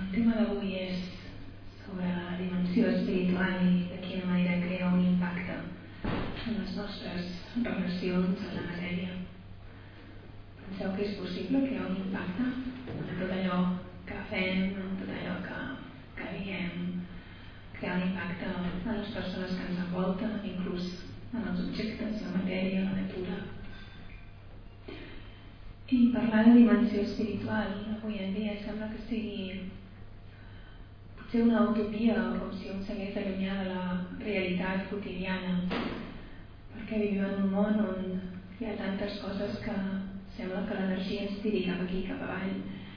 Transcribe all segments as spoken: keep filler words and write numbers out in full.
El tema d'avui és sobre la dimensió espiritual i de quina manera crea un impacte en les nostres relacions amb la matèria. Penseu que és possible crear un impacte en tot allò que fem, en tot allò que, que diem, crear un impacte en les persones que ens envolten, inclús en els objectes, la matèria, la natura. I parlar de dimensió espiritual avui en dia sembla que sigui potser una utopia, com si un s'hagués d'allunyar de la realitat quotidiana, perquè vivim en un món on hi ha tantes coses que sembla que l'energia ens tiri cap aquí, cap avall,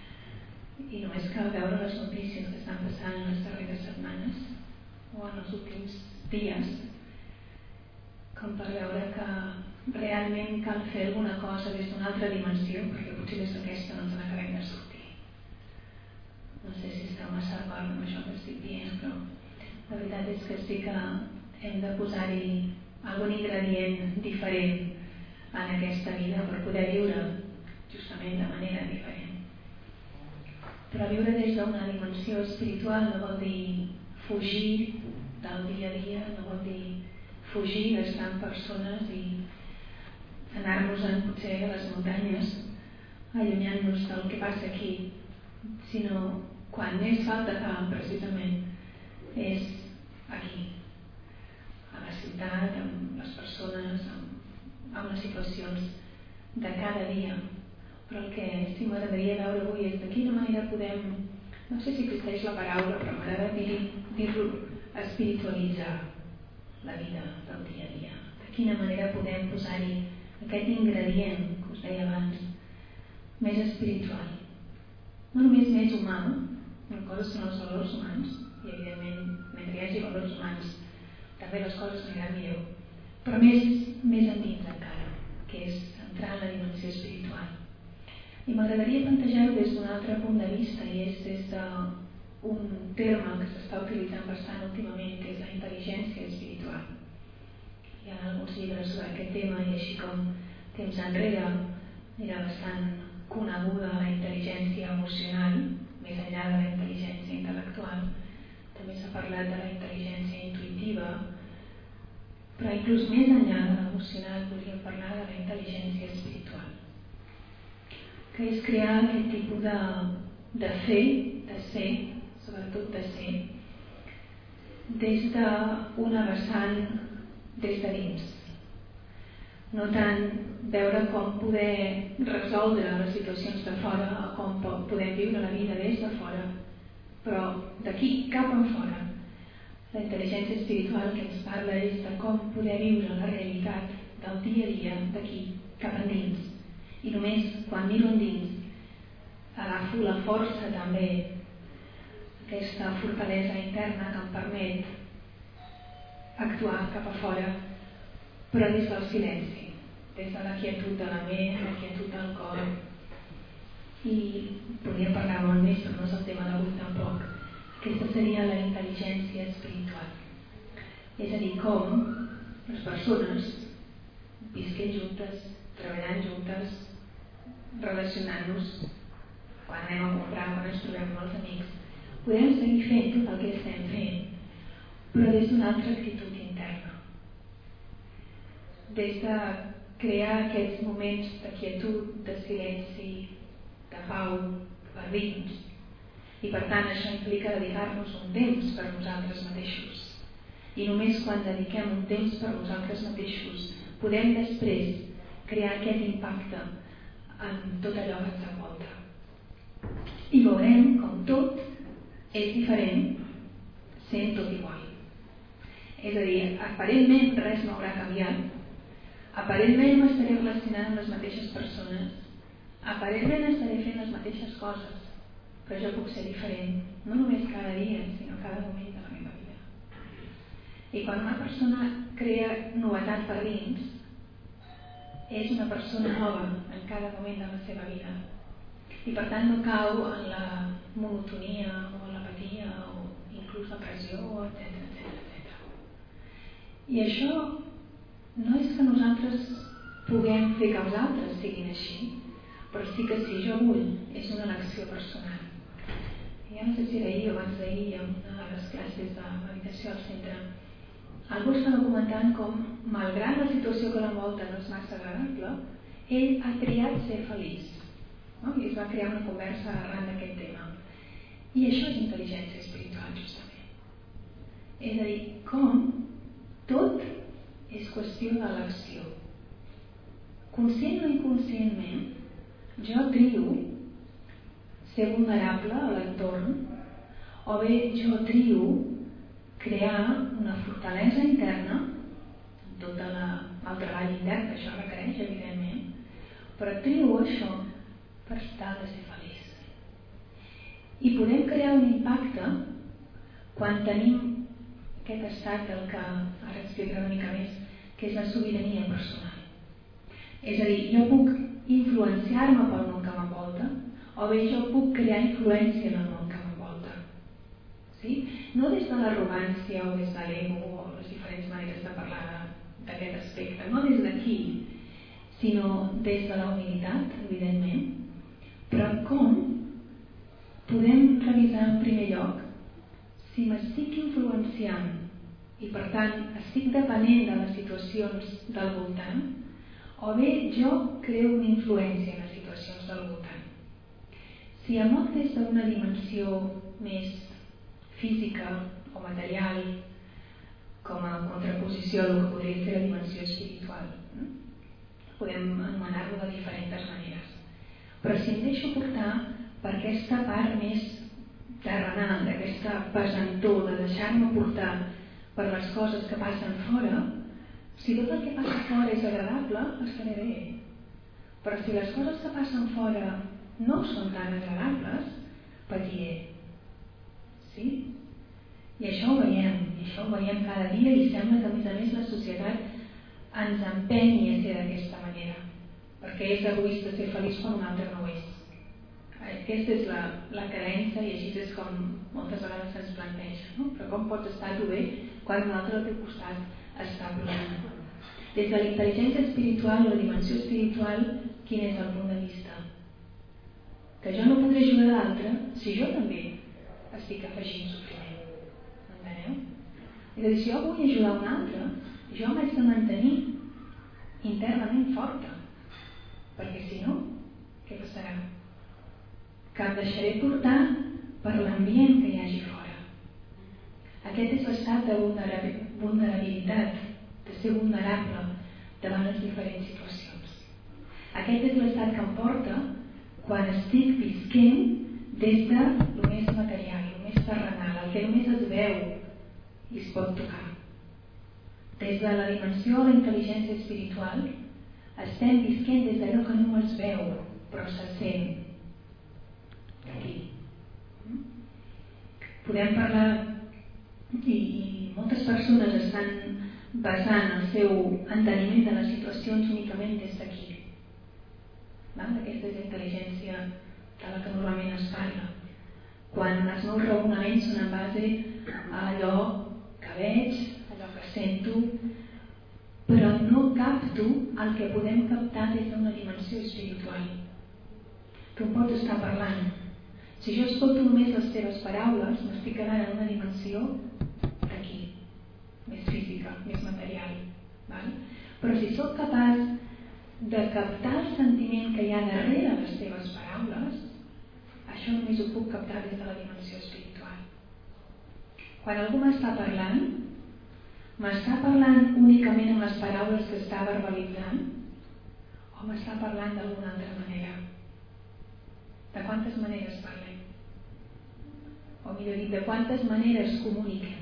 i només cal veure les notícies que estan passant en les darreres setmanes o en els últims dies com per veure que realment cal fer alguna cosa des d'una altra dimensió, perquè potser des d'aquesta no ens n'acabem de sortir. No sé si esteu massa d'acord amb això que estic dient, però la veritat és que sí que hem de posar-hi algun ingredient diferent en aquesta vida per poder viure justament de manera diferent. Però viure des d'una dimensió espiritual no vol dir fugir del dia a dia, no vol dir fugir d'estar amb persones i anar-nos-en potser a les muntanyes, allunyant-nos del que passa aquí, sinó quan més falta fa precisament és aquí, a la ciutat, amb les persones, amb, amb les situacions de cada dia. Però el que sí m'agradaria veure avui és de quina manera podem, no sé si existeix la paraula, però m'agrada dir-ho, espiritualitzar la vida del dia a dia. De quina manera podem posar-hi aquest ingredient que us deia abans, més espiritual. No només més humà, una cosa són els valors humans, i evidentment, mentre hi hagi valors humans, també les coses aniran millor, però més, més endins encara, que és entrar en la dimensió espiritual. I m'agradaria plantejar-ho des d'un altre punt de vista, i és des d'un terme que s'està utilitzant bastant últimament, que és la intel·ligència espiritual. Hi ha alguns llibres sobre aquest tema, i així com temps enrere era bastant coneguda la intel·ligència emocional, més enllà de la intel·ligència intel·lectual. També s'ha parlat de la intel·ligència intuïtiva, però inclús més enllà de l'emocional podríem parlar de la intel·ligència espiritual, que és crear aquest tipus de, de fer, de ser, sobretot de ser, des d'una vessant des de dins. No tant veure com poder resoldre les situacions de fora o com podem viure la vida des de fora, però d'aquí cap en fora. La intel·ligència espiritual que ens parla és de com poder viure la realitat del dia a dia d'aquí cap endins. I només quan miro endins agafo la força també, aquesta fortalesa interna que em permet actuar cap a fora, però des del silenci, des de la quietud de la ment, la quietud del cor. I podríem parlar molt més, però no és el tema d'avui tampoc. Aquesta seria la intel·ligència espiritual. És a dir, com les persones visquent juntes, treballant juntes, relacionant-nos, quan anem a comprar, quan ens trobem amb els amics, podem seguir fent tot el que estem fent, però des d'una altra actitud interna. Des de crear aquests moments de quietud, de silenci, de pau per dins. I per tant això implica dedicar-nos un temps per nosaltres mateixos. I només quan dediquem un temps per nosaltres mateixos podem després crear aquest impacte en tot allò que ens envolta. I veurem com tot és diferent sent tot igual. És a dir, aparentment res no haurà canviat, aparentment m'estaré relacionant amb les mateixes persones, aparentment estaré fent les mateixes coses, però jo puc ser diferent, no només cada dia, sinó cada moment de la meva vida. I quan una persona crea novetat per dins, és una persona nova en cada moment de la seva vida. I per tant no cau en la monotonia o l'apatia o inclús la pressió, etcètera, etcètera. I això no és que nosaltres puguem fer que els altres siguin així, però sí que si jo vull és una elecció personal. I ja no sé si era ahir o abans d'ahir, en una de les classes de meditació al centre, algú estava comentant com, malgrat la situació que l'envolta no és massa agradable, ell ha triat ser feliç. No? I es va crear una conversa arran d'aquest tema. I això és intel·ligència espiritual, justament. És a dir, com tot és qüestió d'elecció. Conscient o inconscientment, jo trio ser vulnerable a l'entorn, o bé jo trio crear una fortalesa interna, amb tot la, el treball intern que això requereix, evidentment, però trio això per estar de ser feliç. I podem crear un impacte quan tenim aquest estat del que ara explicaré una mica més, que és la sobirania personal. És a dir, jo puc influenciar-me pel món que m'envolta, o bé jo puc crear influència en el món que m'envolta. Sí? No des de l'arrogància o des de l'ego o les diferents maneres de parlar d'aquest aspecte, no des d'aquí, sinó des de la humilitat, evidentment, però com podem revisar en primer lloc si m'estic influenciant i per tant estic depenent de les situacions del voltant, o bé jo creo una influència en les situacions del voltant. Si em moc des d'una dimensió més física o material, com a contraposició a el que podria ser la dimensió espiritual, no? Podem anomenar-lo de diferents maneres. Però si em deixo portar per aquesta part més terrenal, d'aquesta pesantor, de deixar-me portar per les coses que passen fora, si tot el que passa fora és agradable, estaré bé. Però si les coses que passen fora no són tan agradables, patiré. Sí? I això ho veiem, i això ho veiem cada dia, i sembla que a més a més la societat ens empenyi a ser d'aquesta manera, perquè és egoista ser feliç quan un altre no ho és. Aquesta és la, la creença, i així és com moltes vegades se'ns planteja, no? Però com pots estar tu bé quan un altre al teu costat està plorant? Des de la intel·ligència espiritual o la dimensió espiritual, quin és el punt de vista? Que jo no podré ajudar l'altre si jo també estic afegint sofriment. Enteneu? És a dir, si jo vull ajudar un altre, jo m'haig de mantenir internament forta, perquè si no, què passarà? Que em deixaré portar per l'ambient que hi hagi fora. Aquest és l'estat de vulnerabilitat, de ser vulnerable davant les diferents situacions. Aquest és l'estat que em porta quan estic visquent des de lo més material, lo més terrenal, el que només es veu i es pot tocar. Des de la dimensió de la intel·ligència espiritual estem visquent des d'allò que no es veu, però se sent. Aquí. Podem parlar, i, i moltes persones estan basant el seu enteniment de les situacions únicament des d'aquí. Aquesta és la intel·ligència de la que normalment es parla. Quan els meus raonaments són en base a allò que veig, allò que sento, però no capto el que podem captar des d'una dimensió espiritual. Tu pots estar parlant. Si jo escolto només les teves paraules, m'estic quedant en una dimensió aquí, més física, més material. Val? Però si sóc capaç de captar el sentiment que hi ha darrere les teves paraules, això només ho puc captar des de la dimensió espiritual. Quan algú m'està parlant, m'està parlant únicament amb les paraules que està verbalitzant o m'està parlant d'alguna altra manera? De quantes maneres parlem? O millor dit, de quantes maneres comuniquem?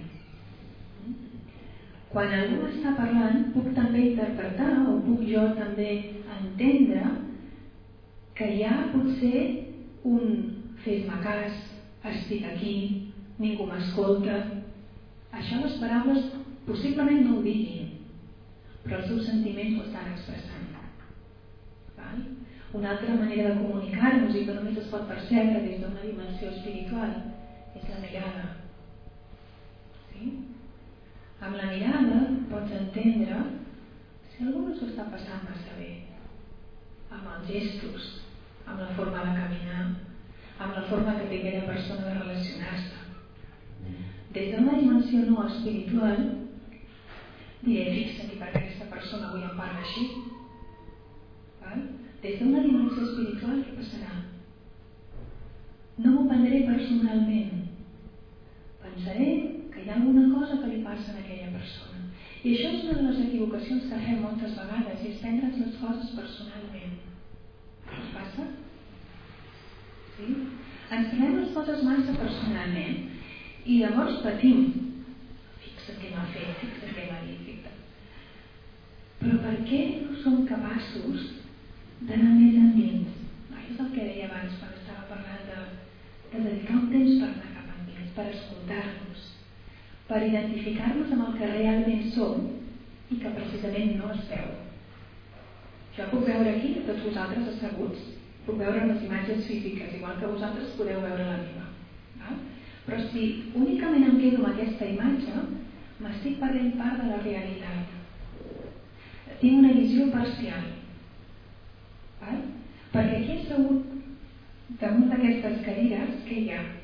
Quan algú m'està parlant, puc també interpretar o puc jo també entendre que hi ha potser un fes-me cas, estic aquí, ningú m'escolta. Això les paraules possiblement no ho diguin, però els seus sentiments ho estan expressant. Val? Una altra manera de comunicar-nos i que només es pot percebre des d'una dimensió espiritual és la mirada. Sí? Amb la mirada pots entendre si algú no s'ho està passant massa bé, amb els gestos, amb la forma de caminar, amb la forma que té aquella persona de relacionar-se. Des d'una dimensió no espiritual, diré, fixa't, i per aquesta persona avui em parla així. Val? Des d'una dimensió espiritual, què passarà? No m'ho prendré personalment. Pensaré que hi ha alguna cosa que li passa a aquella persona. I això és una de les equivocacions que fem moltes vegades, i és prendre's les coses personalment. Què us passa? Sí? Ens prenem les coses massa personalment i llavors patim. Fixa't què m'ha fet, fixa't què m'ha dit, fixa't. Però per què no som capaços d'anar més endins? No, és el que deia abans quan estava parlant de, de dedicar un temps per anar cap endins, per escoltar-nos, per identificar-nos amb el que realment som i que precisament no es veu. Jo puc veure aquí, tots vosaltres asseguts, puc veure les imatges físiques, igual que vosaltres podeu veure la meva. Val? Però si únicament em quedo amb aquesta imatge, m'estic perdent part de la realitat. Tinc una visió parcial. Val? Perquè aquí assegut damunt d'aquestes cadires, què hi ha?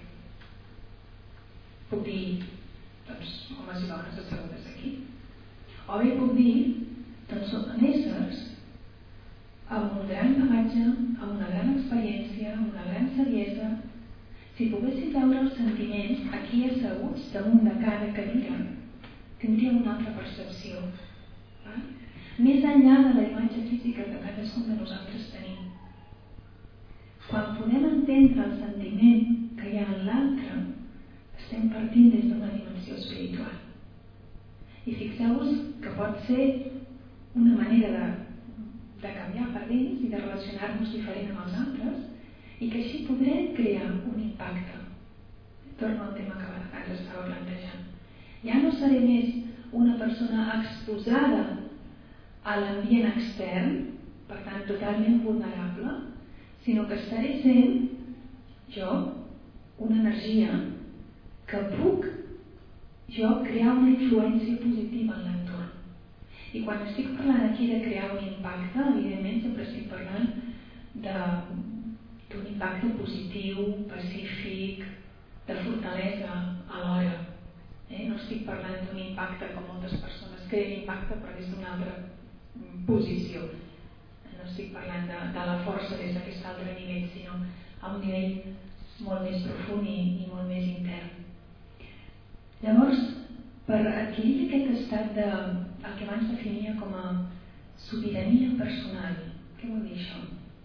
Puc dir, doncs, homes i dones assegudes aquí. O bé puc dir, doncs són éssers amb un gran bagatge, amb una gran experiència, amb una gran saviesa. Si poguéssim veure els sentiments aquí asseguts damunt de cada cadira, tindríem una altra percepció. Val? Més enllà de la imatge física que cadascun de nosaltres tenim. Quan podem entendre el sentiment que hi ha en l'altre, estem partint des d'una dimensió espiritual. I fixeu-vos que pot ser una manera de, de canviar per dins i de relacionar-nos diferent amb els altres, i que així podrem crear un impacte. Torno al tema que abans estava plantejant. Ja no seré més una persona exposada a l'ambient extern, per tant totalment vulnerable, sinó que estaré sent jo una energia que puc jo crear una influència positiva en l'entorn. I quan estic parlant aquí de crear un impacte, evidentment sempre estic parlant de d'un impacte positiu, pacífic, de fortalesa alhora. Eh? No estic parlant d'un impacte com moltes persones creen impacte però des d'una altra posició. No estic parlant de, de la força des d'aquest altre nivell, sinó a un nivell molt més profund i, i molt més intern. Llavors, per adquirir aquest estat de el que abans definia com a sobirania personal, què vol dir això?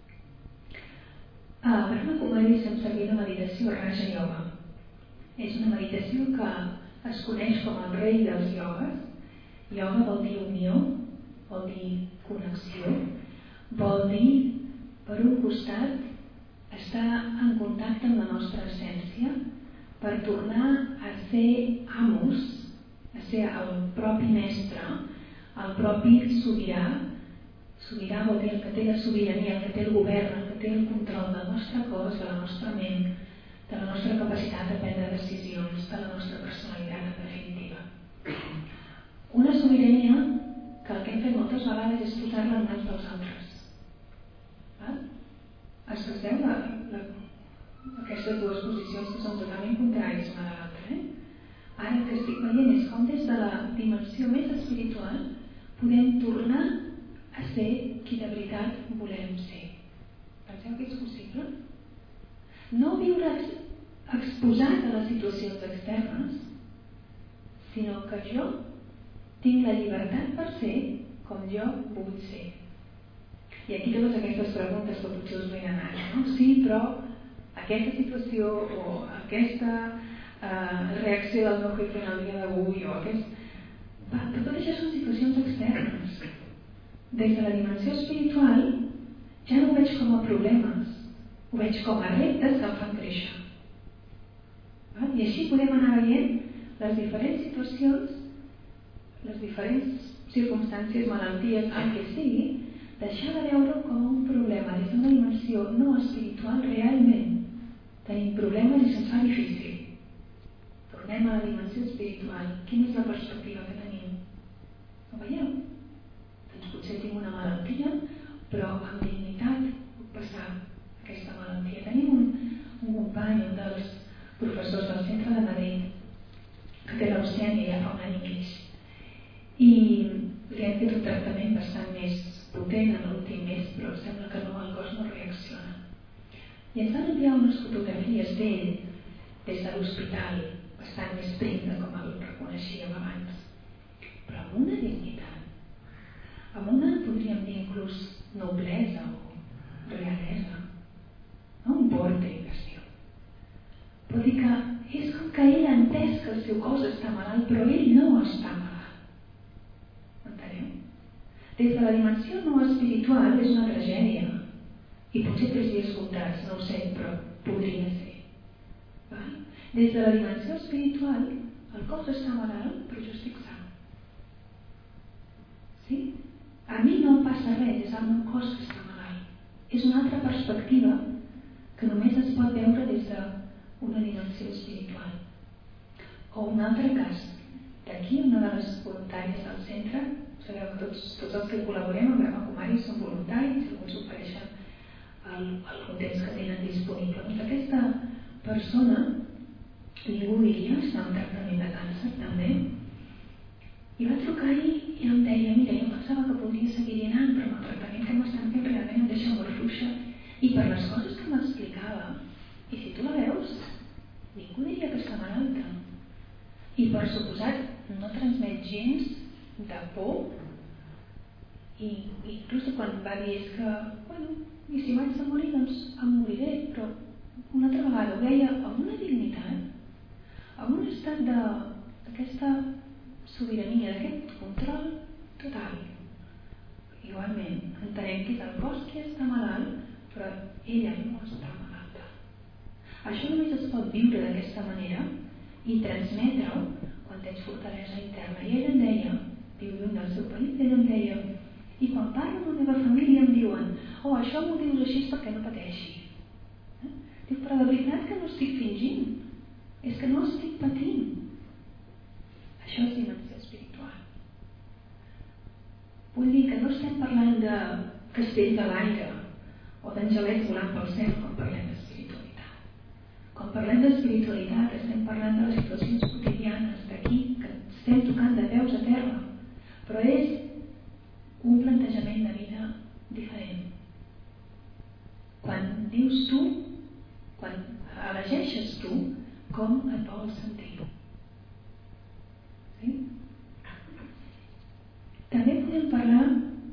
A Brahma Kumari s'ha servit de meditació Raja Yoga. És una meditació que es coneix com el rei dels iogues. Yoga vol dir unió, vol dir connexió, vol dir, per un costat, estar en contacte amb la nostra essència per tornar a ser amos, a ser el propi mestre, el propi sobirà. Sobirà vol dir el que té la sobirania, el que té el govern, el que té el control del nostre cos, de la nostra ment, de la nostra capacitat de prendre decisions, de la nostra personalitat en definitiva. Una sobirania que el que hem fet moltes vegades és posar-la en mans dels altres. Val? Expresseu la, la, aquestes dues posicions que són totalment contràries una de l'altra. Eh? Ara el que estic veient és com des de la dimensió més espiritual podem tornar a ser qui de veritat volem ser. Penseu que és possible? No viure exposat a les situacions externes, sinó que jo tinc la llibertat per ser com jo vull ser. I aquí totes aquestes preguntes que potser us venen ara, no? Sí, però aquesta situació o aquesta eh, reacció del meu jefe en el dia d'avui o aquest... Va, però tot això són situacions externes. Des de la dimensió espiritual ja no ho veig com a problemes, ho veig com a reptes que em fan créixer. I així podem anar veient les diferents situacions, les diferents circumstàncies, malalties, el que sigui, deixar de veure com un problema des d'una dimensió no espiritual. Realment tenim problemes i se'ns fa difícil. Tornem a la dimensió espiritual. Quina és la perspectiva que tenim? Ho veieu? Doncs potser tinc una malaltia, però amb dignitat puc passar aquesta malaltia. Tenim un, un company, un dels professors del Centre de Madrid, que té leucèmia ja fa un any i mig. I li han fet un tractament bastant més potent en l'últim mes, però sembla que no, el cos no reacciona. I ens van enviar unes fotografies d'ell des de l'hospital, bastant més prim de com el reconeixíem abans, però amb una dignitat, amb una, podríem dir inclús, noblesa o realesa, no un porte que es diu. Vol dir que és com que ell ha entès que el seu cos està malalt, però ell no està malalt. Enteneu? Des de la dimensió no espiritual és una tragèdia. I potser tres dies comptats, no ho sé, però podria ser. Val? Des de la dimensió espiritual, el cos està malalt, però jo estic sa. Sí? A mi no em passa res, és el meu cos que està malalt. És una altra perspectiva que només es pot veure des d'una dimensió espiritual. O un altre cas, d'aquí una de les voluntàries del centre, sabeu que tots, tots els que col·laborem amb Brahma Kumari són voluntaris, alguns ofereixen el, el temps que tenen disponible. Doncs aquesta persona, ningú diria, està en tractament de càncer també, i va trucar i, i em deia, mira, jo pensava que podria seguir anant, però amb el tractament que m'estan fent realment em deixa molt fluixa, i per les coses que m'explicava, i si tu la veus, ningú diria que està malalta. I per suposat, no transmet gens de por, i inclús quan va dir és que, bueno, i si m'haig de morir, doncs em moriré, però una altra vegada ho deia amb una dignitat, amb un estat d'aquesta sobirania, d'aquest control total. Igualment, entenem que és el cos qui està malalt, però ella no està malalta. Això només es pot viure d'aquesta manera i transmetre-ho quan tens fortalesa interna. I ella em deia, viu lluny del seu país, ella em deia, i quan parlo amb la meva família em diuen, oh, això m'ho dius així perquè no pateixi. Eh? Dic, però de veritat que no estic fingint, és que no estic patint. Això és dimensió espiritual. Vull dir que no estem parlant de castells de l'aire o d'angelets volant pel cel quan parlem d'espiritualitat. Quan parlem d'espiritualitat estem parlant de les situacions quotidianes d'aquí, que estem tocant de peus a terra, però és un plantejament de vida diferent. Quan dius tu, quan elegeixes tu, com et vols sentir. Sí? També podem parlar,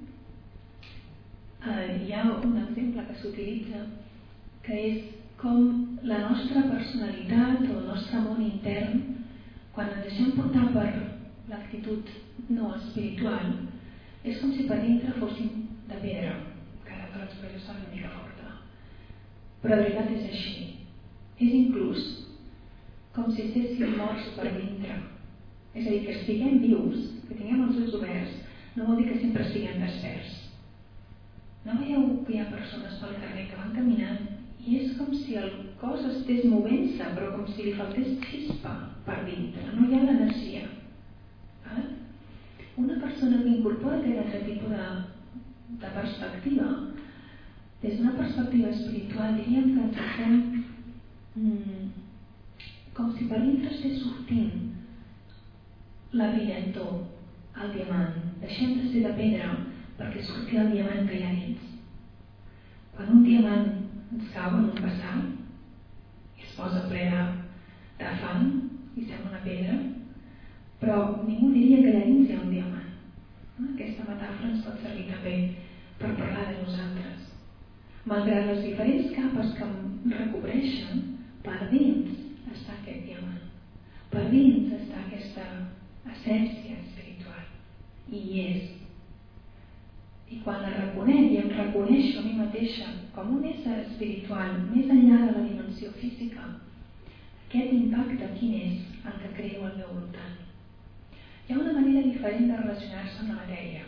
eh, hi ha un exemple que s'utilitza, que és com la nostra personalitat o el nostre món intern, quan ens deixem portar per l'actitud no espiritual, és com si per dintre fóssim de pedra, encara que l'expressió sona una mica forta. Però de veritat és així. És inclús com si estéssim morts per dintre. És a dir, que estiguem vius, que tinguem els ulls oberts, no vol dir que sempre estiguem desperts. No veieu que hi ha persones pel carrer que van caminant i és com si el cos estés movent-se, però com si li faltés xispa per dintre, no hi ha l'energia. Eh? Una persona que incorpora aquest altre tipus de, de perspectiva, des d'una perspectiva espiritual, diríem que ens estem mm, com si per dintre estés sortint la brillantor, el diamant. Deixem de ser de pedra perquè surti el diamant que hi ha dins. Quan un diamant ens cau en un vessar i es posa ple de fang i sembla una pedra, però ningú diria que allà dins hi ha un diamant. Aquesta metàfora ens pot servir també per parlar de nosaltres. Malgrat les diferents capes que em recobreixen, per dins està aquest diamant. Per dins està aquesta essència espiritual. I hi és. I quan la reconec i em reconeixo a mi mateixa com un ésser espiritual més enllà de la dimensió física, aquest impacte quin és el que creo al meu voltant? Hi ha una manera diferent de relacionar-se amb la matèria.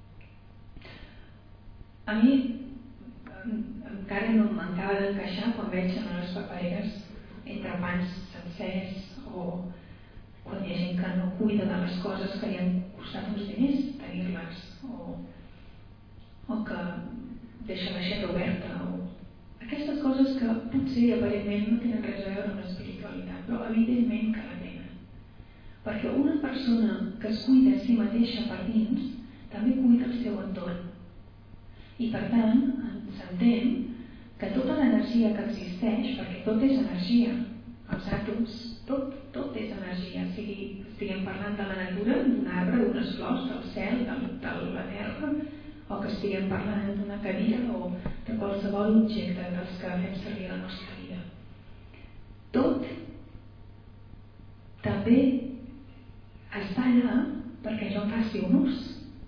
A mi encara no m'acaba d'encaixar quan veig en les papereres entre pans sencers o quan hi ha gent que no cuida de les coses que li han costat uns diners tenir-les o, o que deixa l'aixeta oberta o Aquestes coses que potser aparentment no tenen res a veure amb l'espiritualitat, però evidentment que la tenen. Perquè una persona que es cuida a si mateixa per dins també cuida el seu entorn. I per tant, s'entén que tota l'energia que existeix, perquè tot és energia, els àtoms, tot, tot és energia, sigui, estiguem parlant de la natura, d'un arbre, d'unes flors, del cel, de, de la terra, o que estiguem parlant d'una cadira o de qualsevol objecte dels que fem servir a la nostra vida. Tot també està allà perquè jo en faci un ús.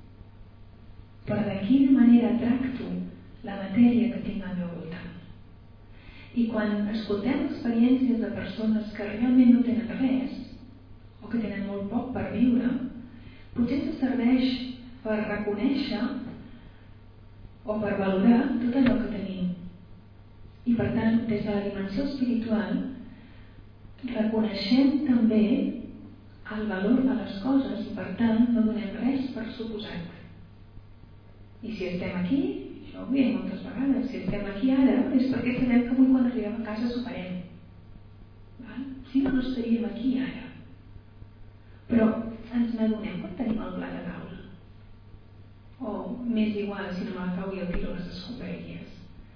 Però de quina manera tracto la matèria que tinc al meu voltant. I quan escoltem experiències de persones que realment no tenen res, o que tenen molt poc per viure, potser ens serveix per reconèixer o per valorar tot allò que tenim. I per tant, des de la dimensió espiritual, reconeixem també el valor de les coses i per tant no donem res per suposat. I si estem aquí, això ho veiem moltes vegades, si estem aquí ara és perquè sabem que avui quan arribem a casa s'ho farem. Val? Si no, no estaríem aquí ara. Però ens n'adonem quan tenim el plat a taula. O més igual, si no me la cau i el tiro a les escombraries.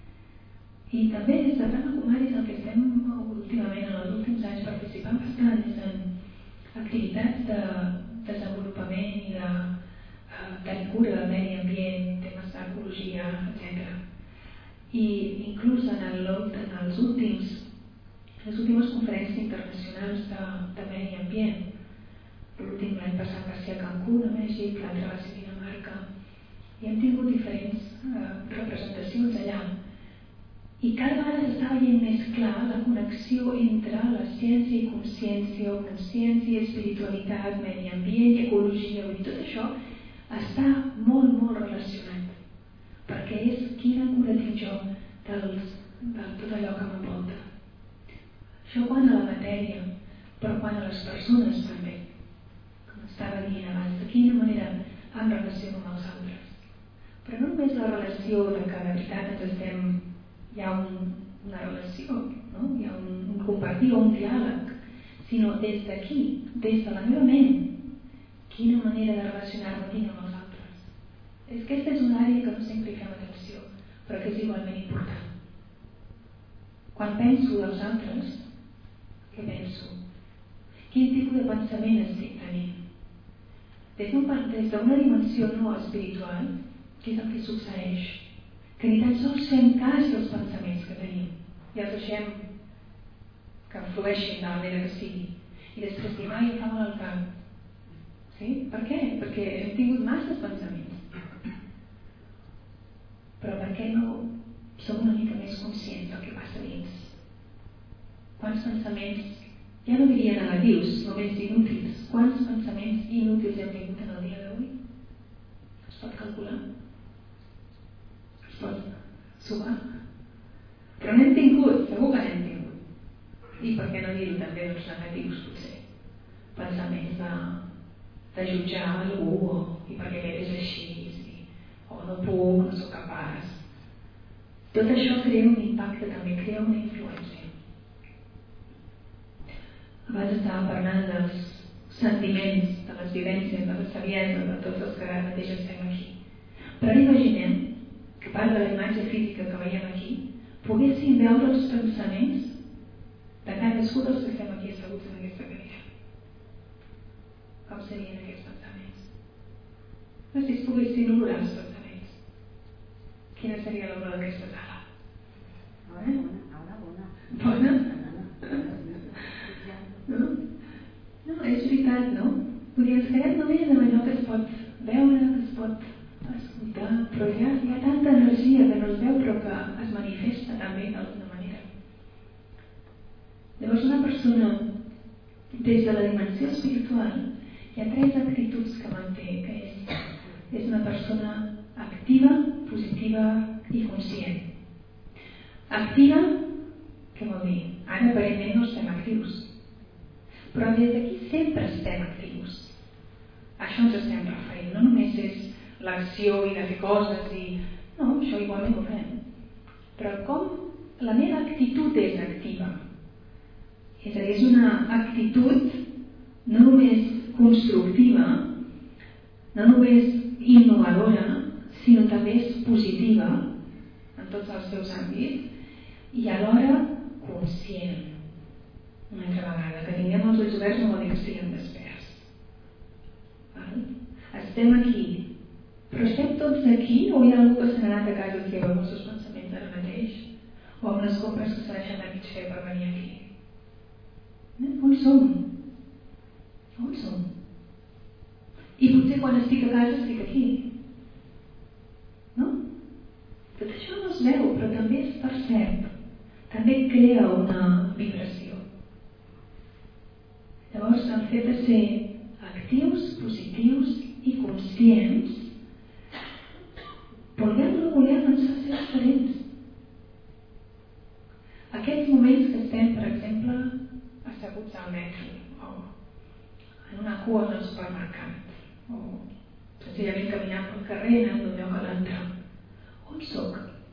I també des de Brahma Kumaris el que estem últimament, en els últims anys, participant bastant és en activitats de desenvolupament i de de cura del medi ambient, temes d'ecologia, etcètera. I inclús en, el, en els últims, les últimes conferències internacionals de, de medi ambient, l'últim l'any passat va ser a Cancún, a Mèxic, l'altre va ser a Dinamarca, i hem tingut diferents eh, representacions allà. I cada vegada s'està veient més clar la connexió entre la ciència i consciència, o consciència i espiritualitat, medi ambient i ecologia, vull dir, tot això està molt, molt relacionat, perquè és quina cura tinc jo dels, de tot allò que m'envolta. Això quant a la matèria, però quant a les persones també, com estava dient abans, de quina manera em relaciono amb els altres. Però no només la relació de que de veritat ens estem, hi ha un, una relació, no? Hi ha un, un compartir o un diàleg, sinó des d'aquí, des de la meva ment, quina manera de relacionar-me tinc amb els altres. És que aquesta és una àrea que no sempre hi fem atenció, però que és igualment important. Quan penso dels altres, què penso? Quin tipus de pensament estic tenint? Des d'una dimensió no espiritual, què és el que succeeix? Que ni tan sols fem cas dels pensaments que tenim i els deixem que flueixin de la manera que sigui. I després diem, ai, em fa mal el cap. Sí? Per què? Perquè hem tingut masses pensaments. Però per què no som una mica més conscients del que passa dins? Quants pensaments, ja no diria negatius, només inútils, quants pensaments inútils hem tingut en el dia d'avui? Es pot calcular? Es pot sumar? Però n'hem tingut, segur que n'hem tingut. I per què no dir-ho també dels negatius, potser? Pensaments de de jutjar algú, o, i perquè eres així, i, o no puc, no sóc capaç. Tot això crea un impacte, també crea una influència. Abans estàvem parlant dels sentiments, de les vivències, de la saviesa, de tots els que ara mateix estem aquí. Però ara imaginem que part de la imatge física que veiem aquí poguéssim veure els pensaments de cadascú dels que estem aquí asseguts en aquesta cadira. Com serien aquests pensaments? No sé si es poguessin olorar els pensaments. Quina seria l'olor d'aquesta sala? Bona, bona, bona. Bona? No? No, és veritat, no? Vull dir, ens quedem només amb allò que es pot veure, que es pot escoltar, però ja hi ha tanta energia que no es veu però que es manifesta també d'alguna manera. Llavors una persona des de la dimensió espiritual hi ha tres actituds que manté, que és, és una persona activa, positiva i conscient. Activa, què vol dir? Ara aparentment no estem actius, però des d'aquí sempre estem actius. A això ens estem referint, no només és l'acció i de fer coses i... No, això igualment ho fem. Però com la meva actitud és activa. És a dir, és una actitud no només constructiva, no només innovadora, sinó també és positiva en tots els seus àmbits i alhora conscient. Una altra vegada, que tinguem els ulls oberts no vol dir que estiguem desperts. Val? Estem aquí, però estem tots aquí o hi ha algú que se n'ha anat a casa seva amb els seus pensaments ara mateix? O amb les compres que s'ha deixat a mig fer per venir aquí? Eh? On som? On som? I potser quan estic a casa estic aquí. No? Tot això no es veu, però també es percep. També crea una vibració. Llavors, el fet de ser actius, positius i conscients, volem o no volem, ens fa ser diferents. Aquests moments que estem, per exemple, asseguts al metro o en una cua en el supermercat o senzillament caminant pel carrer anant d'un lloc a l'altre. On soc?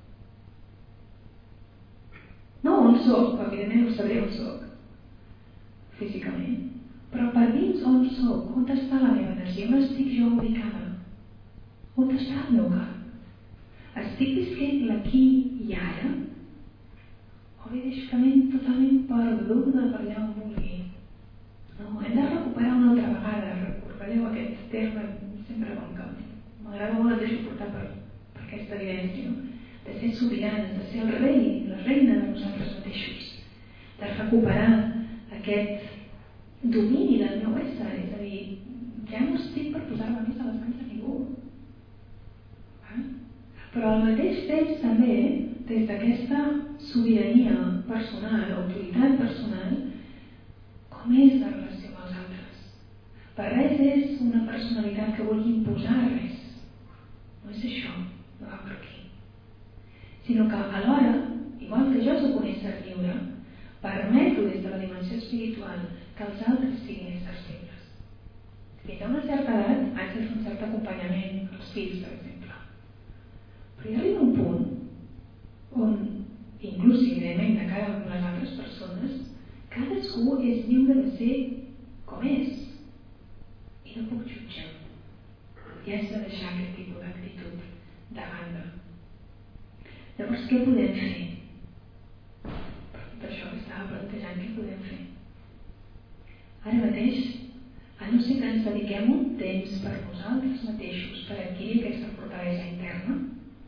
No on soc, evidentment ho sabré on soc físicament, però per dins on soc, on està la meva energia, on estic jo ubicada, on està el meu cap? Estic visquent l'aquí i ara o bé deixament totalment perduda per allà on vulgui? No, hem de recuperar una altra vegada. Recordeu aquest terme sempre bon que m'agrada molt, el deixo portar per, per aquesta evidència, no? De ser sobirans, de ser el rei, la reina de nosaltres mateixos, de recuperar aquest domini del meu ésser, és a dir, ja no estic per posar-me més a les mans de ningú. Eh? Però al mateix temps també, des d'aquesta sobirania personal, autoritat personal, com és la relació amb els altres? Per res és una personalitat que vulgui imposar res. No és això, no va per aquí. Sinó que alhora, igual que jo soc un ésser lliure, permeto des de la dimensió espiritual que els altres siguin éssers lliures. Fins a una certa edat haig de fer un cert acompanyament als fills, per exemple. Però hi arriba un punt on, inclús evidentment de cara a les altres persones, cadascú és lliure de ser com és i no puc jutjar. I haig de deixar aquest tipus d'actitud de banda. Llavors, què podem fer? Per tot això que estava plantejant, què podem fer? Ara mateix, a no ser que ens dediquem un temps per nosaltres mateixos per adquirir aquesta fortalesa interna,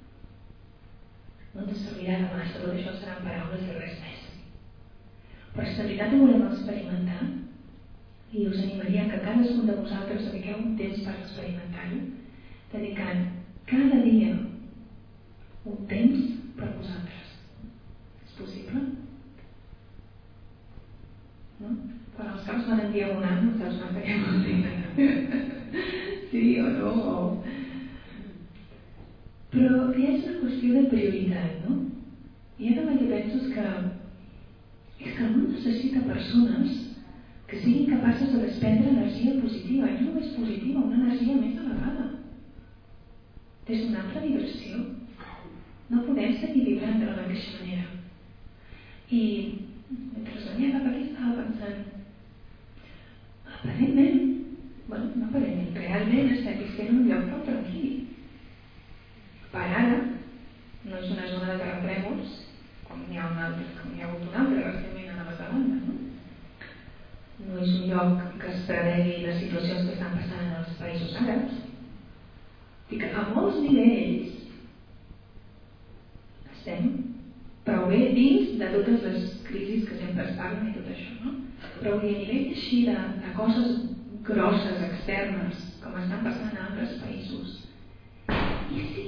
no ens servirà de massa, tot això seran paraules i res més. Però si de veritat ho volem experimentar, i us animaria que cadascun de vosaltres dediqueu un temps per experimentar-ho, dedicant cada dia un temps per vosaltres. És possible? No? Quan els caps van en diagonal, no saps una feina. Sí o no? Però ja és una qüestió de prioritat, no? I ara el que penso és que és que el món necessita persones que siguin capaces de desprendre energia positiva, i no només positiva, una energia més elevada. Des d'una altra vibració. No podem seguir vibrant de la mateixa manera. I mentre venia cap aquí estava pensant, aparentment, bueno, no aparentment, realment estem visquent en un lloc prou tranquil. Per ara, no és una zona de terratrèmols, com n'hi ha un altre, com n'hi ha hagut un altre recentment a Nova Zelanda, no? No és un lloc que es prevegi les situacions que estan passant en els països àrabs. I que a molts nivells estem prou bé dins de totes les crisis que sempre es parlen i tot això, no? Però a nivell així de, de coses grosses, externes, com estan passant en altres països. I si...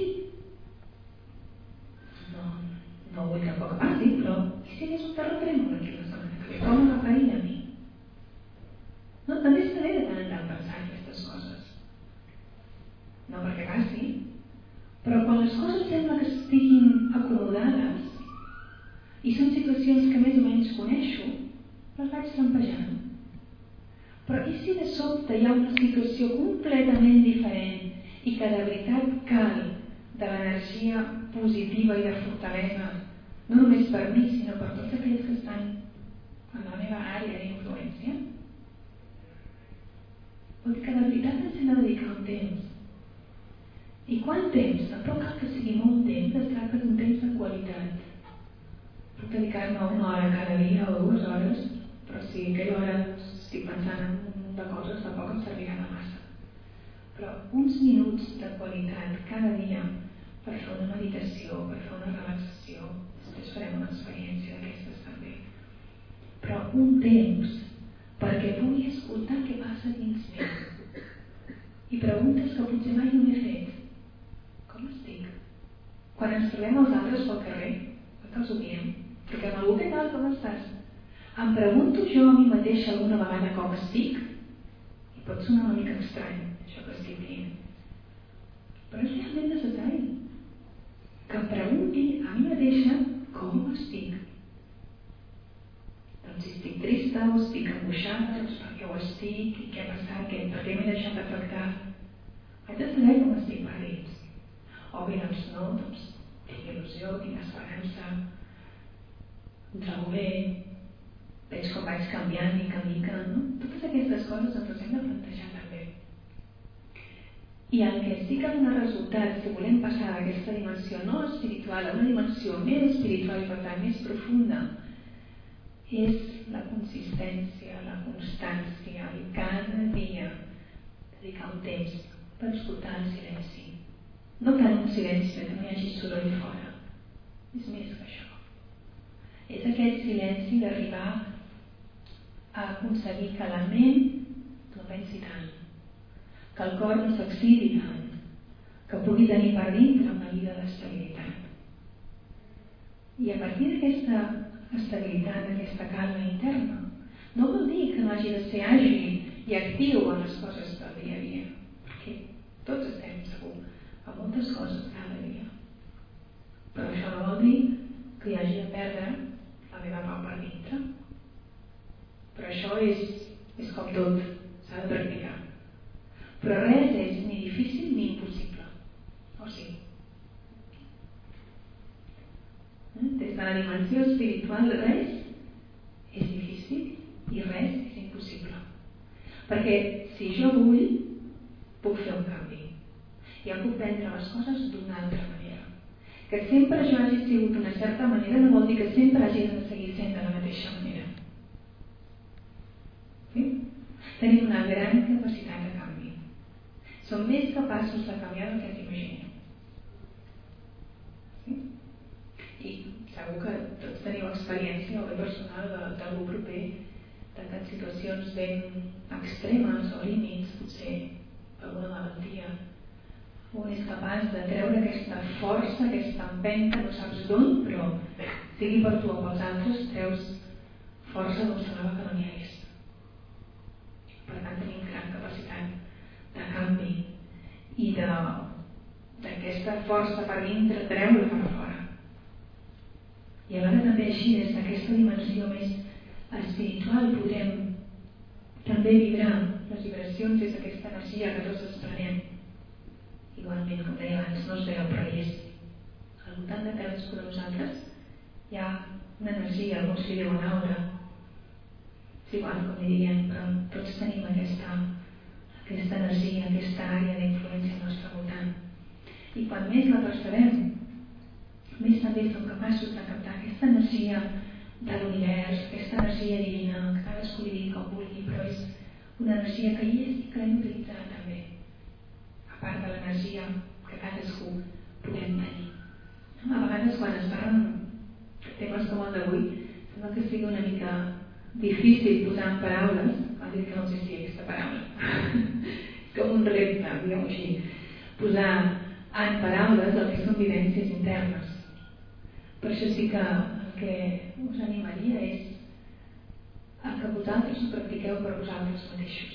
No, no vull tampoc que passi, però i si és un terratrèmol aquí a la zona? Com m'agafaria a mi? No, també està bé de tant en tant pensar aquestes coses. No perquè passi, però quan les coses sembla que estiguin acomodades i són situacions que més o menys coneixo, les vaig trampejant. Però i si de sobte hi ha una situació completament diferent i que de veritat cal de l'energia positiva i de fortalesa no només per mi, sinó per tots aquells que estan en la meva àrea d'influència, vol dir que de veritat ens hem de dedicar un temps. I quant temps? Tampoc cal que sigui molt temps, es tracta d'un temps de qualitat. Puc dedicar-me una hora cada dia o dues hores, però si aquella hora estic pensant en un munt de coses, tampoc em servirà de massa. Però uns minuts de qualitat cada dia per fer una meditació, per fer una relaxació, després farem una experiència d'aquestes també. Però un temps perquè pugui escoltar què passa dins meu. I preguntes que potser mai no m'he fet. Com estic? Quan ens trobem els altres pel carrer, que els ho diem, perquè amb algú, què tal, com estàs? Em pregunto jo a mi mateixa alguna vegada com estic? I pot sonar una mica estrany, això que estic dient. Però és realment necessari que em pregunti a mi mateixa com estic. Doncs si estic trista o estic angoixada, doncs per què ho estic, i què ha passat, què, per què m'he deixat afectar. Haig de saber com estic per dins. O bé, doncs no, doncs tinc il·lusió, tinc esperança, em trobo bé, veig com vaig canviant mica a mica, no? Totes aquestes coses ens les hem de plantejar també. I el que sí que dona resultat, si volem passar d'aquesta dimensió no espiritual a una dimensió més espiritual i per tant més profunda, és la consistència, la constància, i cada dia dedicar un temps per escoltar el silenci. No tant un silenci que no hi hagi soroll fora, és més que això. És aquest silenci d'arribar a aconseguir que la ment no pensi tant, que el cor no s'exciti tant, que pugui tenir per dintre una vida d'estabilitat. I a partir d'aquesta estabilitat, d'aquesta calma interna, no vol dir que no hagi de ser àgil i actiu en les coses del dia a dia, perquè tots estem segur a moltes coses cada dia. Però això no vol dir que hi hagi de perdre la meva pau per dintre. Però això és, és com tot, s'ha de practicar. Però res és ni difícil ni impossible. O sigui, des de la dimensió espiritual res és difícil i res és impossible. Perquè si jo vull, puc fer un canvi. Ja puc prendre les coses d'una altra manera. Que sempre jo hagi sigut d'una certa manera no vol dir que sempre hagi de seguir sent de la mateixa manera. Sí? Tenim una gran capacitat de canvi. Som més capaços de canviar del que ens imaginem. Sí? I segur que tots teniu experiència o bé personal d'algú proper de que en situacions ben extremes o límits, potser alguna malaltia, un és capaç de treure aquesta força, aquesta empenta, no saps d'on, però sigui per tu o pels altres, treus força d'on semblava que no n'hi hagués. Per tant, tenim gran capacitat de canvi i d'aquesta força per dintre treure per fora. I alhora també així, des d'aquesta dimensió més espiritual, podem també vibrar les vibracions des d'aquesta energia que tots exprenem. Igualment, com deia abans, no es veu, però hi és. Al voltant de cadascú de nosaltres hi ha una energia, alguns li diuen aura. És igual com li diguem, però tots tenim aquesta, aquesta energia, aquesta àrea d'influència al nostre voltant. I quan més la percebem, més també som capaços de captar aquesta energia de l'univers, aquesta energia divina, que cadascú li digui com vulgui, però és una energia que hi és i que hem d'utilitzar també, a part de l'energia que cadascú podem tenir. A vegades quan es parlen temes com el d'avui, sembla que sigui una mica difícil posar en paraules, quan dic que no existia aquesta paraula, com un repte, diguem-ho així, posar en paraules el que són vivències internes. Per això sí que el que us animaria és a que vosaltres ho practiqueu per vosaltres mateixos.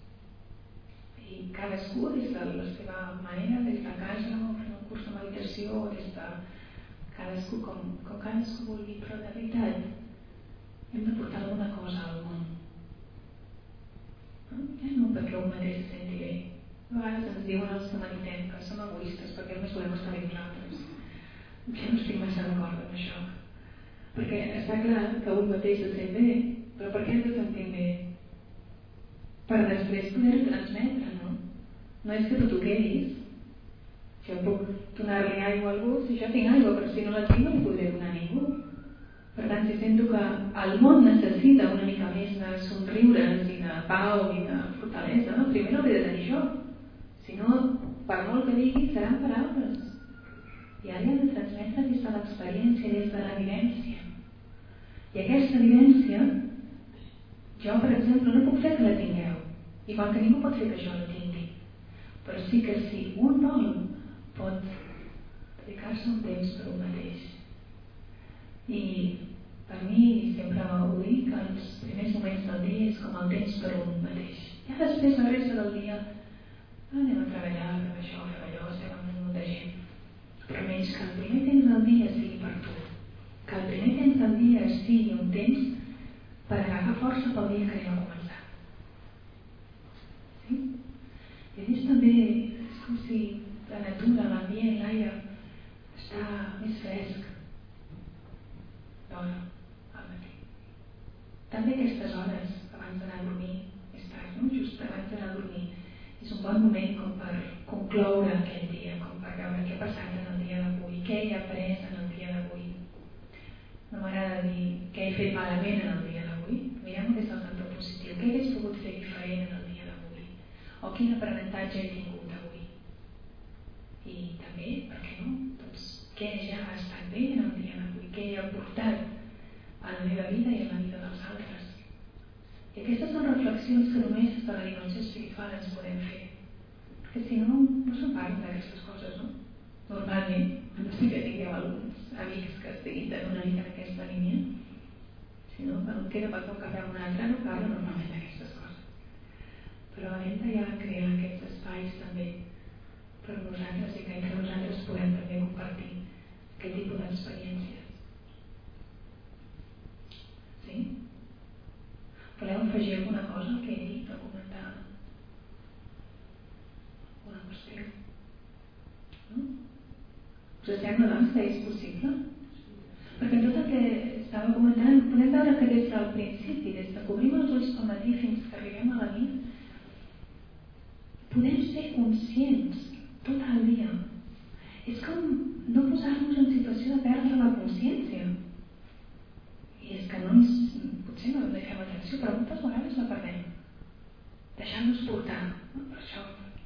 I cadascú, des de la seva manera, des de casa, o fent un curs de meditació, o des de cadascú com, com cadascú vulgui, però de veritat hem de portar alguna cosa al món. No? Ja no perquè un mateix se senti bé. A vegades ens diuen els que meditem que som egoistes perquè només volem estar bé nosaltres. Jo no estic massa d'acord amb això. Perquè està clar que un mateix se sent bé, però per què ens sentim bé? Per després poder-ho transmetre, no? No és que tu t'ho quedis. Jo puc donar-li aigua a algú si jo tinc aigua, però si no la tinc no li podré donar a ningú. Per tant, si sento que el món necessita una mica més de somriures i de pau i de fortalesa, no? Primer l'he de tenir jo. Si no, per molt que digui, seran paraules. I ara hem de transmetre des de l'experiència, des de la vivència. I aquesta vivència, jo, per exemple, no puc fer que la tingueu. Igual que ningú pot fer que jo la tingui. Però sí que si un vol, pot dedicar-se un temps per un mateix. I per mi, sempre ho dic, que els primers moments del dia és com el temps per un mateix. Ja després la resta del dia anem a treballar, fem això, fem allò, estem amb un munt de gent. Però menys que el primer temps del dia sigui per tu. Que el primer temps del dia sigui un temps per agafar força pel dia que anem a començar. Sí? I a més també és com si la natura, l'ambient, l'aire està més fresc d'hora al matí. També aquestes hores abans d'anar a dormir, més tard, no? Just abans d'anar a dormir, és un bon moment com per concloure aquest dia, com per veure què ha passat en el dia d'avui, què he après en el dia d'avui. No m'agrada dir què he fet malament en el dia d'avui, mirem des del cantó positiu, què hagués pogut fer diferent en el dia d'avui, o quin aprenentatge he tingut avui. I també, per què no, doncs què ja ha estat bé en el dia d'avui, què he aportat a la meva vida i a la vida dels altres. I aquestes són reflexions que només de la dimensió espiritual ens podem fer. Perquè si no, no se'n parlen d'aquestes coses, no? Normalment, a no ser que tingueu alguns amics que estiguin en una mica en aquesta línia, si no, quan queda per un cafè o un altre, no parla normalment d'aquestes coses. Però hem de ja crear aquests espais també per nosaltres i que entre nosaltres podem també compartir aquest tipus d'experiències. Sí? Voleu afegir alguna cosa que he dit o comentar? Una qüestió? No? Us sembla, doncs, que és possible? Perquè tot el que estava comentant, podem veure que des del principi, des que cobrim els ulls pel matí fins que arribem a la nit, podem ser conscients tot el dia. És com no posar-nos en situació de perdre la consciència. I és que no ens, potser no ens fem atenció, però moltes vegades la perdem. Deixant-nos portar. No? Per això,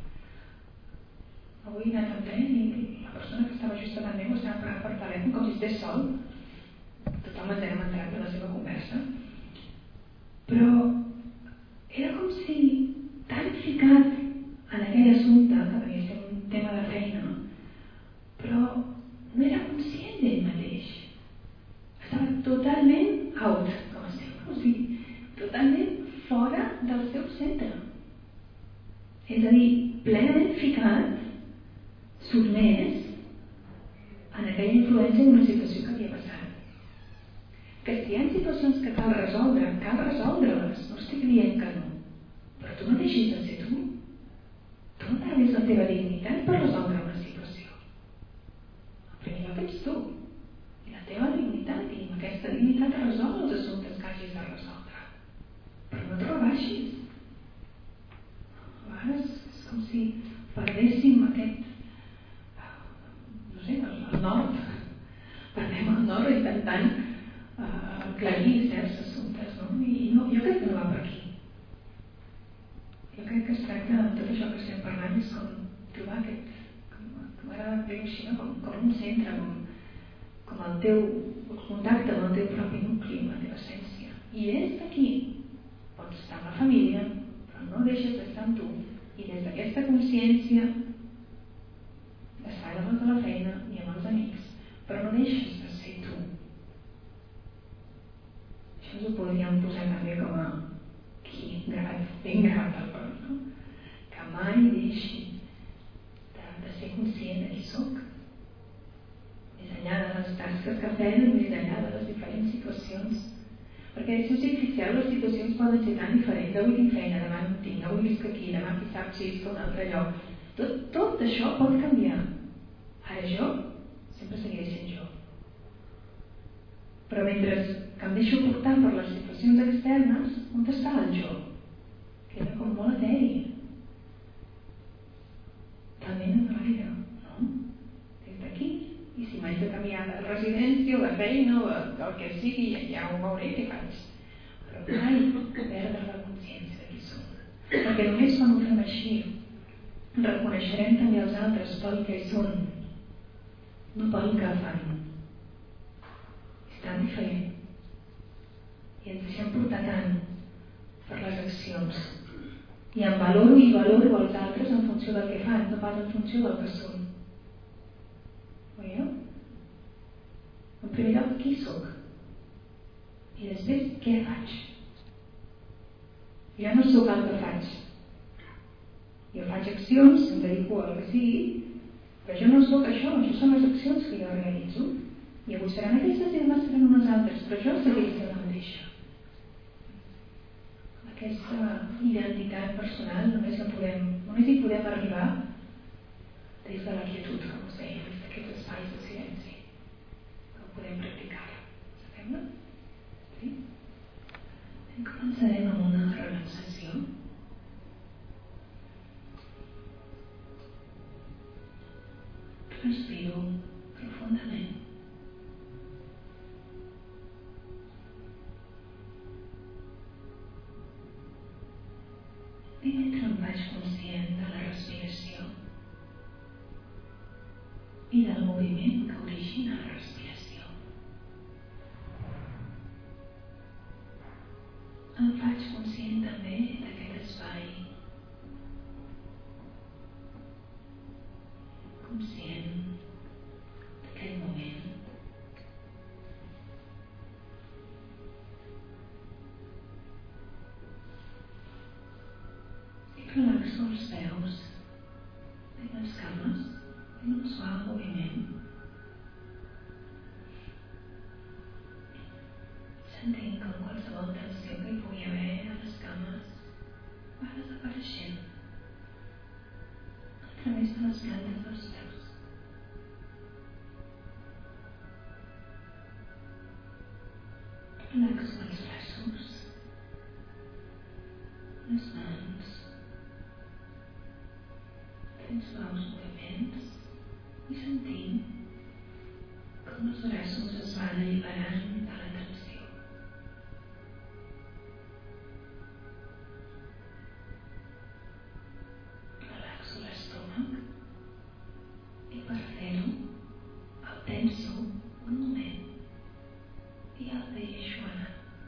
avui he anat en tren i la persona que estava just davant meu estava parlant per telèfon com si estigués sol. Tothom ens hem entrat en la seva conversa. Però era com si tan ficat en aquell assumpte, que devia ser un tema de feina, però no era conscient d'ell mateix. Estava totalment out, com es diu, o sigui, totalment fora del seu centre. És a dir, plenament ficat, sotmès en aquella influència d'una situació que havia passat. Que si hi ha situacions que cal resoldre, cal resoldre-les, no estic dient que no, però tu no deixis de ser tu. Tu no perdis la teva dignitat per resoldre una situació. En primer lloc ets tu. I la teva dignitat, i amb aquesta dignitat resol els assumptes que hagis de resoldre. Però no et rebaixis. A vegades és com si perdéssim aquest, no sé, el, el nord. Perdem el nord intentant uh, aclarir certs assumptes, no? I no, jo crec que no va per aquí. Jo crec que es tracta de tot això que estem parlant, és com trobar aquest, com, com m'agrada dir així, no? com, com un centre, com, com el teu el contacte amb el teu propi nucli, amb la teva essència. I des d'aquí pots estar amb la família, però no deixes d'estar amb tu. I des d'aquesta consciència estar amb els de la feina i amb els amics, però no deixes de ser tu. Això us ho podríem posar també com a aquí, grat, ben grat al cor, no? Que mai deixi de, de ser conscient de qui soc. Més enllà de les tasques que fem, més enllà de les diferents situacions. Perquè si us hi fixeu, les situacions poden ser tan diferents. Avui tinc feina, demà no tinc, avui visc aquí, demà qui sap si visc a un altre lloc. Tot, tot això pot canviar. Ara jo sempre seguiré sent jo. Però mentre que em deixo portar per les situacions externes, on està el jo? Queda com molt eteri. Talment en l'aire, no? Des d'aquí. I si m'haig de canviar de residència o de feina o del que sigui, ja ho veuré què faig. Però mai perdre la consciència de qui som. Perquè només quan ho fem així reconeixerem també els altres pel que són, no pel que fan. És tan diferent. I ens deixem portar tant per les accions. I em valoro i valoro els altres en funció del que fan, no pas en funció del que són. Veieu? En primer lloc, qui sóc? I després, què faig? Jo no sóc el que faig. Jo faig accions, em dedico al que sigui, però jo no sóc això, això són les accions que jo realitzo. I avui seran aquestes i demà seran unes altres, però jo seguiré sent la mateixa. Aquesta identitat personal només la podem, només hi podem arribar des de la quietud, com us deia, des d'aquests espais de silenci. No podem practicar. Sabem-la? Sí? I començarem amb una relaxació. Respiro profundament. I mentre em faig conscient de la respiració i del moviment que origina la respiració, em faig conscient també d'aquest espai, conscient d'aquest moment. Relaxo els peus i les cames en un suau moviment. Sentint com qualsevol tensió que hi pugui haver a les cames va desapareixent a través de les plantes dels peus. Relaxo els braços, les mans, fent suaus moviments i sentint com els braços es van alliberant de la tensió. Relaxo l'estómac i per fer-ho el tenso un moment i el deixo anar.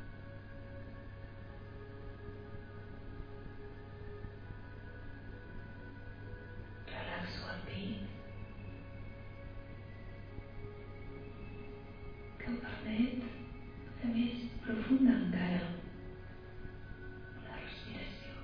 Relaxo el pit, que em permet fer més profunda encara la respiració.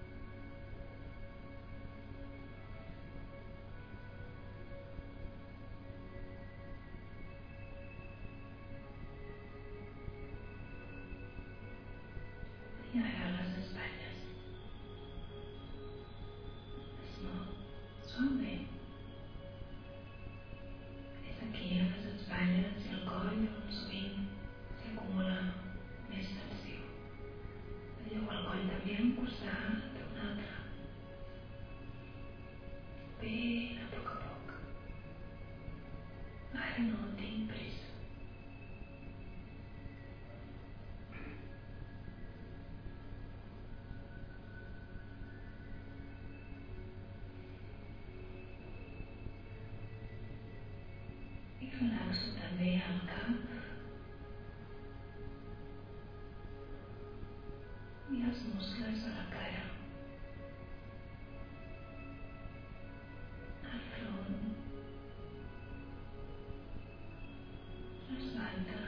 I ara les espatlles. Es mou suaument. És aquí a les espatlles i el coll on sovint s'hi acumula més tensió. Talleu el coll també a un costat d'un altre. Ben a poc a poc. Ara no tinc pressa. I relaxo també el cap i els muscles de la cara, el front, l'espatlla,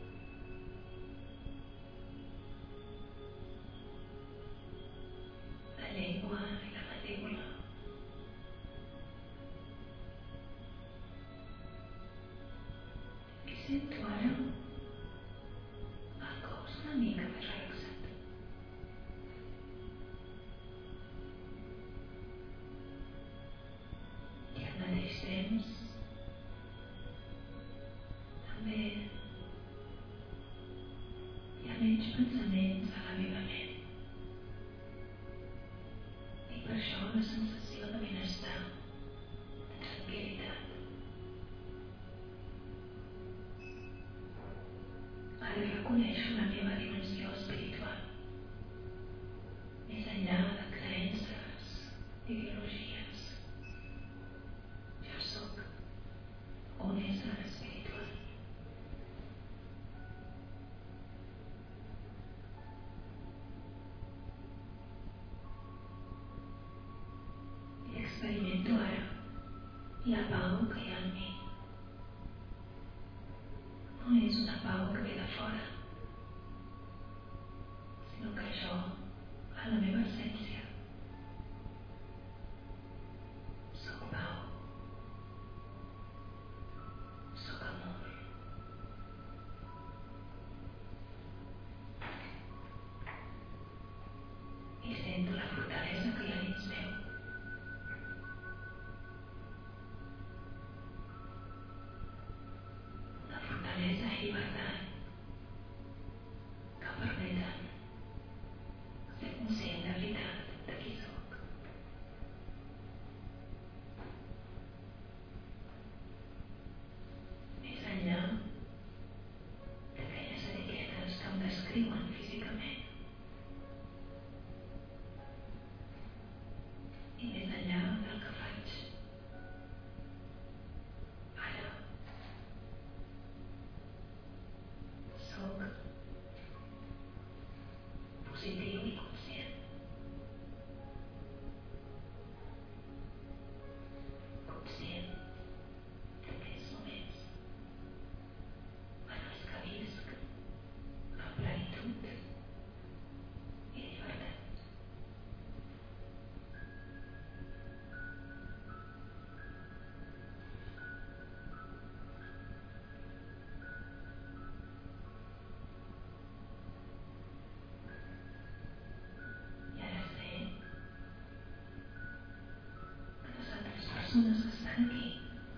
la llengua i la mandíbula. I sento ara el cos una mica més relaxat. això una sensació de benestar, de tranquil·litat. Ara reconeixo la meva dimensió espiritual, més enllà de creences, d'ideologies. Jo sóc un ésser espiritual. I experimento ara la pau que hi ha en mi. No és una pau que ve de fora, sinó que jo, a la meva essència, sóc pau, sóc amor. I sento la fortalesa que hi ha dins meu. Una fortalesa i llibertat que permeten ser conscient de veritat de qui sóc. Més enllà d'aquelles etiquetes que em descriuen físicament. I més enllà del que faig ara. Sóc positiu i conscient. Conscient d'aquests moments en els que visc amb plenitud i llibertat. I ara sé que les altres persones que estan aquí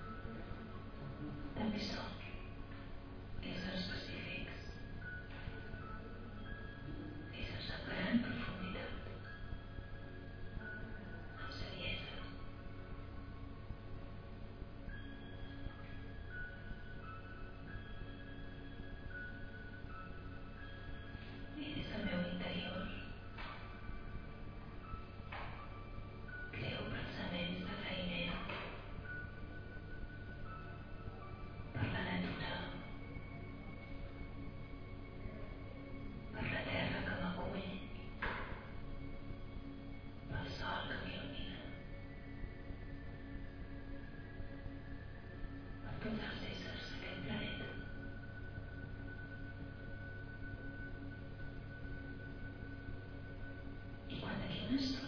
també són éssers pacífics, éssers amb gran profunditat, amb saviesa. I des del meu interior creo pensaments d'agraïment per la natura, per la terra que m'acull, pel sol que m'il·lumina, per tots els éssers d'aquest planeta. I quan d'aquí una estona